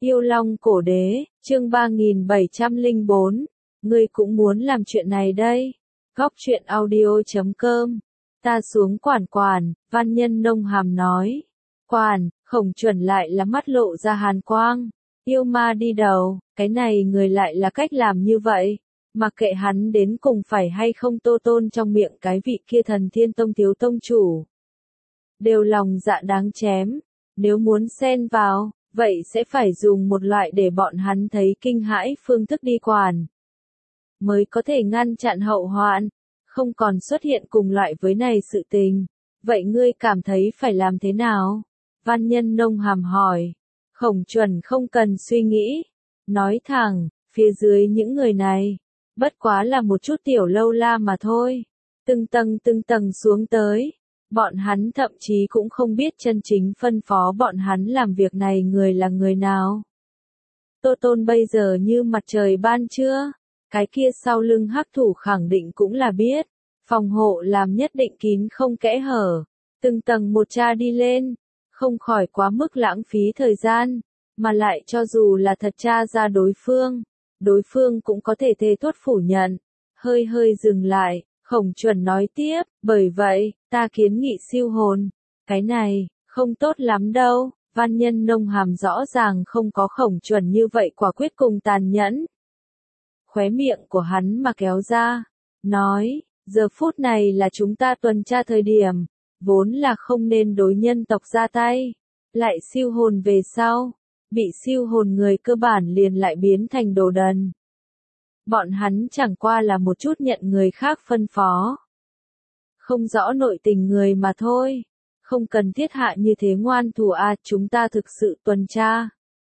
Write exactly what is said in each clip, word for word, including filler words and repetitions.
Yêu Long Cổ Đế, chương ba nghìn bảy trăm lẻ bốn. Ngươi cũng muốn làm chuyện này đây. Góc truyện audio chấm com. Ta xuống quản quản, Văn Nhân nông hàm nói. Quản, Khổng Chuẩn lại là mắt lộ ra hàn quang. Yêu ma đi đầu, cái này người lại là cách làm như vậy. Mặc kệ hắn đến cùng phải hay không tô tôn trong miệng cái vị kia Thần Thiên Tông thiếu tông chủ. Đều lòng dạ đáng chém. Nếu muốn xen vào, vậy sẽ phải dùng một loại để bọn hắn thấy kinh hãi phương thức đi quản. Mới có thể ngăn chặn hậu hoạn, không còn xuất hiện cùng loại với này sự tình. Vậy ngươi cảm thấy phải làm thế nào? Văn Nhân nông hàm hỏi. Khổng Chuẩn không cần suy nghĩ. Nói thẳng, phía dưới những người này, bất quá là một chút tiểu lâu la mà thôi. Từng tầng từng tầng xuống tới. Bọn hắn thậm chí cũng không biết chân chính phân phó bọn hắn làm việc này người là người nào. Tô Tôn bây giờ như mặt trời ban trưa, cái kia sau lưng hắc thủ khẳng định cũng là biết, phòng hộ làm nhất định kín không kẽ hở, từng tầng một tra đi lên, không khỏi quá mức lãng phí thời gian, mà lại cho dù là thật tra ra đối phương, đối phương cũng có thể thề thốt phủ nhận, hơi hơi dừng lại. Khổng Chuẩn nói tiếp, bởi vậy, ta kiến nghị siêu hồn. Cái này, không tốt lắm đâu. Văn Nhân nông hàm rõ ràng không có Khổng Chuẩn như vậy quả quyết cùng tàn nhẫn. Khóe miệng của hắn mà kéo ra. Nói, giờ phút này là chúng ta tuần tra thời điểm. Vốn là không nên đối nhân tộc ra tay. Lại siêu hồn về sau. Bị siêu hồn người cơ bản liền lại biến thành đồ đần. Bọn hắn chẳng qua là một chút nhận người khác phân phó. Không rõ nội tình người mà thôi. Không cần thiết hạ như thế ngoan thủ à, chúng ta thực sự tuần tra.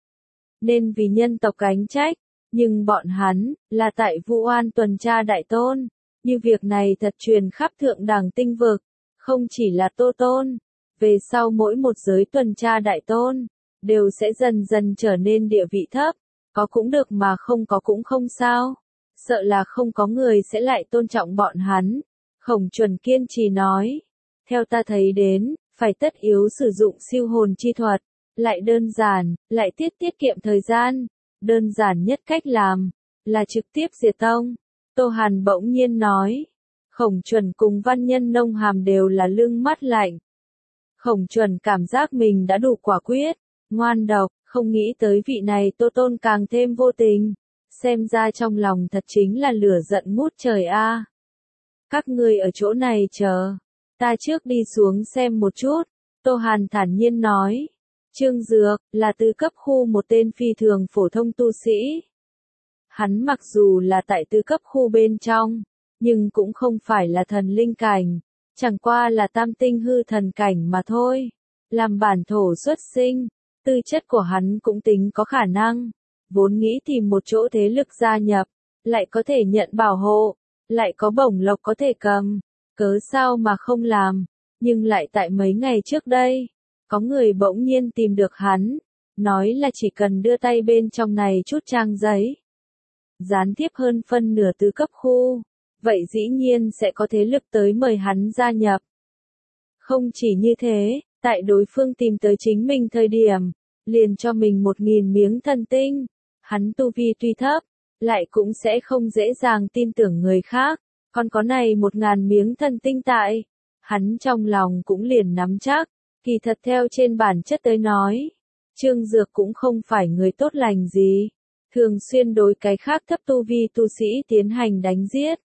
Nên vì nhân tộc gánh trách, nhưng bọn hắn, là tại Vu Oan tuần tra đại tôn. Như việc này thật truyền khắp thượng đẳng tinh vực, không chỉ là Tô Tôn. Về sau mỗi một giới tuần tra đại tôn, đều sẽ dần dần trở nên địa vị thấp. Có cũng được mà không có cũng không sao. Sợ là không có người sẽ lại tôn trọng bọn hắn. Khổng Chuẩn kiên trì nói. Theo ta thấy đến, phải tất yếu sử dụng siêu hồn chi thuật. Lại đơn giản, lại tiết tiết kiệm thời gian. Đơn giản nhất cách làm, là trực tiếp diệt tông. Tô Hàn bỗng nhiên nói. Khổng Chuẩn cùng Văn Nhân nông hàm đều là lưng mắt lạnh. Khổng Chuẩn cảm giác mình đã đủ quả quyết, ngoan độc, không nghĩ tới vị này Tô Tôn càng thêm vô tình. Xem ra trong lòng thật chính là lửa giận ngút trời a. Các ngươi ở chỗ này chờ. Ta trước đi xuống xem một chút. Tô Hàn thản nhiên nói. Trương Dược, là tư cấp khu một tên phi thường phổ thông tu sĩ. Hắn mặc dù là tại tư cấp khu bên trong, nhưng cũng không phải là thần linh cảnh. Chẳng qua là tam tinh hư thần cảnh mà thôi. Làm bản thổ xuất sinh, tư chất của hắn cũng tính có khả năng. Vốn nghĩ tìm một chỗ thế lực gia nhập, lại có thể nhận bảo hộ, lại có bổng lộc có thể cầm, cớ sao mà không làm, nhưng lại tại mấy ngày trước đây, có người bỗng nhiên tìm được hắn, nói là chỉ cần đưa tay bên trong này chút trang giấy, gián tiếp hơn phân nửa tứ cấp khu, vậy dĩ nhiên sẽ có thế lực tới mời hắn gia nhập. Không chỉ như thế, tại đối phương tìm tới chính mình thời điểm, liền cho mình một nghìn miếng thần tinh. Hắn tu vi tuy thấp, lại cũng sẽ không dễ dàng tin tưởng người khác, còn có này một ngàn miếng thần tinh tại. Hắn trong lòng cũng liền nắm chắc, kỳ thật theo trên bản chất tới nói. Trương Dược cũng không phải người tốt lành gì, thường xuyên đối cái khác thấp tu vi tu sĩ tiến hành đánh giết.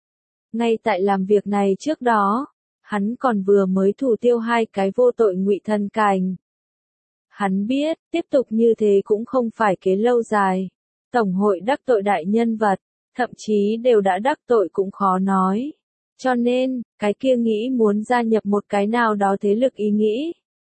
Ngay tại làm việc này trước đó, hắn còn vừa mới thủ tiêu hai cái vô tội ngụy thần cảnh. Hắn biết, tiếp tục như thế cũng không phải kế lâu dài. Tổng hội đắc tội đại nhân vật, thậm chí đều đã đắc tội cũng khó nói. Cho nên, cái kia nghĩ muốn gia nhập một cái nào đó thế lực ý nghĩ.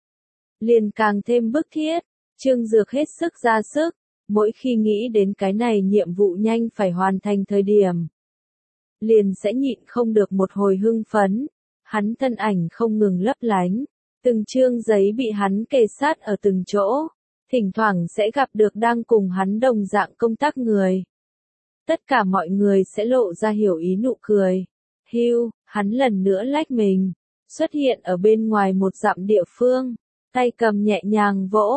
Liền càng thêm bức thiết, Trương Dược hết sức ra sức, mỗi khi nghĩ đến cái này nhiệm vụ nhanh phải hoàn thành thời điểm. Liền sẽ nhịn không được một hồi hưng phấn, hắn thân ảnh không ngừng lấp lánh. Từng chương giấy bị hắn kề sát ở từng chỗ, thỉnh thoảng sẽ gặp được đang cùng hắn đồng dạng công tác người. Tất cả mọi người sẽ lộ ra hiểu ý nụ cười. Hưu, hắn lần nữa lách mình, xuất hiện ở bên ngoài một dặm địa phương, tay cầm nhẹ nhàng vỗ,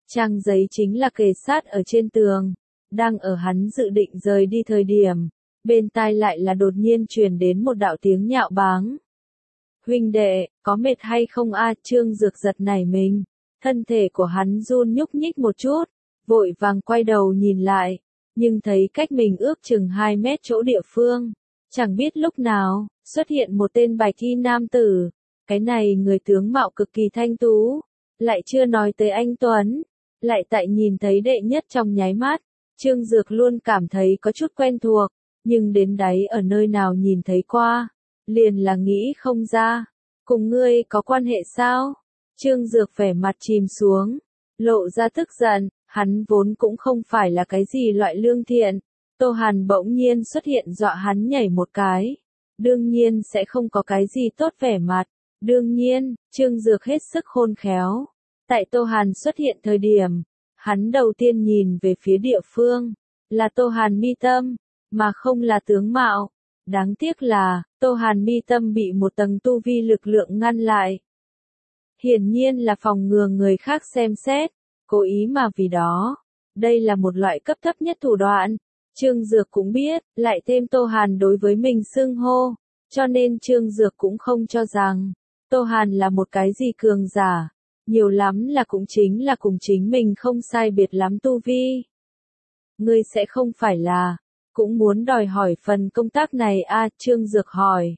Trang giấy chính là kề sát ở trên tường. Đang ở hắn dự định rời đi thời điểm, bên tai lại là đột nhiên truyền đến một đạo tiếng nhạo báng. Huynh đệ, có mệt hay không a? Trương Dược giật nảy mình, thân thể của hắn run nhúc nhích một chút, vội vàng quay đầu nhìn lại, nhưng thấy cách mình ước chừng hai mét chỗ địa phương, chẳng biết lúc nào, xuất hiện một tên bạch y nam tử, cái này người tướng mạo cực kỳ thanh tú, lại chưa nói tới anh Tuấn, lại tại nhìn thấy đệ nhất trong nháy mắt, Trương Dược luôn cảm thấy có chút quen thuộc, nhưng đến đáy ở nơi nào nhìn thấy qua, liền là nghĩ không ra, cùng ngươi có quan hệ sao? Trương Dược vẻ mặt chìm xuống, lộ ra tức giận, hắn vốn cũng không phải là cái gì loại lương thiện, Tô Hàn bỗng nhiên xuất hiện dọa hắn nhảy một cái, đương nhiên sẽ không có cái gì tốt vẻ mặt, đương nhiên, Trương Dược hết sức khôn khéo, tại Tô Hàn xuất hiện thời điểm, hắn đầu tiên nhìn về phía địa phương, là Tô Hàn mi tâm, mà không là tướng mạo. Đáng tiếc là, Tô Hàn mi tâm bị một tầng tu vi lực lượng ngăn lại. Hiển nhiên là phòng ngừa người khác xem xét, cố ý mà vì đó. Đây là một loại cấp thấp nhất thủ đoạn. Trương Dược cũng biết, lại thêm Tô Hàn đối với mình xưng hô, cho nên Trương Dược cũng không cho rằng, Tô Hàn là một cái gì cường giả. Nhiều lắm là cũng chính là cùng chính mình không sai biệt lắm tu vi. Ngươi sẽ không phải là, cũng muốn đòi hỏi phần công tác này a? Trương Dược hỏi.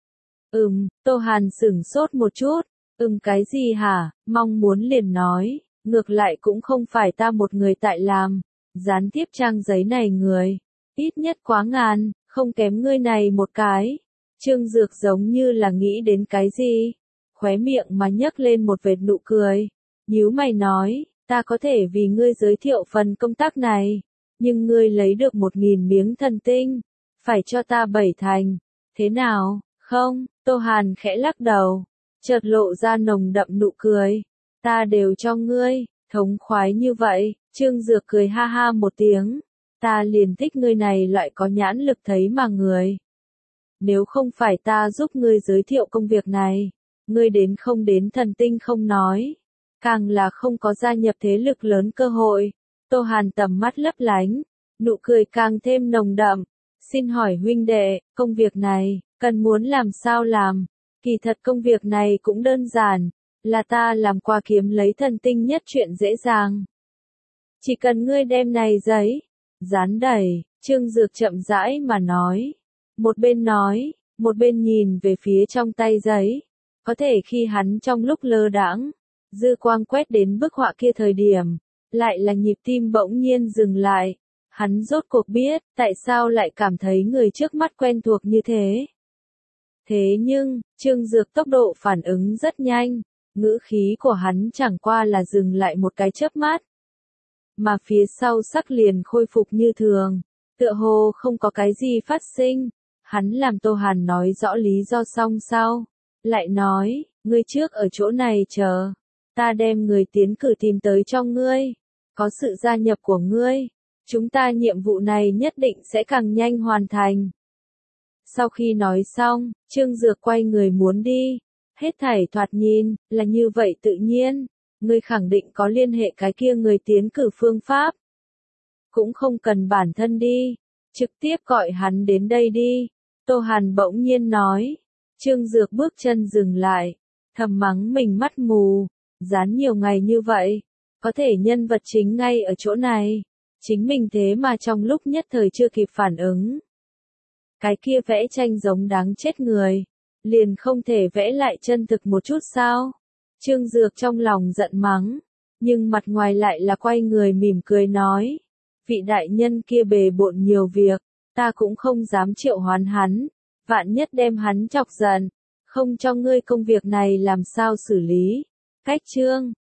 Ừm, Tô Hàn sửng sốt một chút, ừm cái gì hả, mong muốn liền nói, ngược lại cũng không phải ta một người tại làm, gián tiếp trang giấy này người, ít nhất quá ngàn, không kém ngươi này một cái. Trương Dược giống như là nghĩ đến cái gì, khóe miệng mà nhấc lên một vệt nụ cười, nhíu mày nói, ta có thể vì ngươi giới thiệu phần công tác này, nhưng ngươi lấy được một nghìn miếng thần tinh, phải cho ta bảy thành, thế nào, không? Tô Hàn khẽ lắc đầu, chợt lộ ra nồng đậm nụ cười, ta đều cho ngươi, thống khoái như vậy. Trương Dược cười ha ha một tiếng, ta liền thích ngươi này loại có nhãn lực thấy mà người. Nếu không phải ta giúp ngươi giới thiệu công việc này, ngươi đến không đến thần tinh không nói, càng là không có gia nhập thế lực lớn cơ hội. Tô Hàn tầm mắt lấp lánh, nụ cười càng thêm nồng đậm, xin hỏi huynh đệ, công việc này, cần muốn làm sao làm? Kỳ thật công việc này cũng đơn giản, là ta làm qua kiếm lấy thần tinh nhất chuyện dễ dàng. Chỉ cần ngươi đem này giấy, dán đầy, Trương Dược chậm rãi mà nói. Một bên nói, một bên nhìn về phía trong tay giấy. Có thể khi hắn trong lúc lơ đãng, dư quang quét đến bức họa kia thời điểm, lại là nhịp tim bỗng nhiên dừng lại. Hắn rốt cuộc biết, tại sao lại cảm thấy người trước mắt quen thuộc như thế. Thế nhưng, Trương Dược tốc độ phản ứng rất nhanh, ngữ khí của hắn chẳng qua là dừng lại một cái chớp mắt. Mà phía sau sắc liền khôi phục như thường, tựa hồ không có cái gì phát sinh. Hắn làm Tô Hàn nói rõ lý do xong sau, lại nói, ngươi trước ở chỗ này chờ, ta đem người tiến cử tìm tới cho ngươi, có sự gia nhập của ngươi, chúng ta nhiệm vụ này nhất định sẽ càng nhanh hoàn thành. Sau khi nói xong, Trương Dược quay người muốn đi, hết thảy thoạt nhìn, là như vậy tự nhiên, ngươi khẳng định có liên hệ cái kia người tiến cử phương pháp. Cũng không cần bản thân đi, trực tiếp gọi hắn đến đây đi. Tô Hàn bỗng nhiên nói. Trương Dược bước chân dừng lại, thầm mắng mình mắt mù, dán nhiều ngày như vậy, có thể nhân vật chính ngay ở chỗ này, chính mình thế mà trong lúc nhất thời chưa kịp phản ứng. Cái kia vẽ tranh giống đáng chết người, liền không thể vẽ lại chân thực một chút sao? Trương Dược trong lòng giận mắng, nhưng mặt ngoài lại là quay người mỉm cười nói, vị đại nhân kia bề bộn nhiều việc, ta cũng không dám triệu hoán hắn, vạn nhất đem hắn chọc giận, không cho ngươi công việc này làm sao xử lý. Cách chương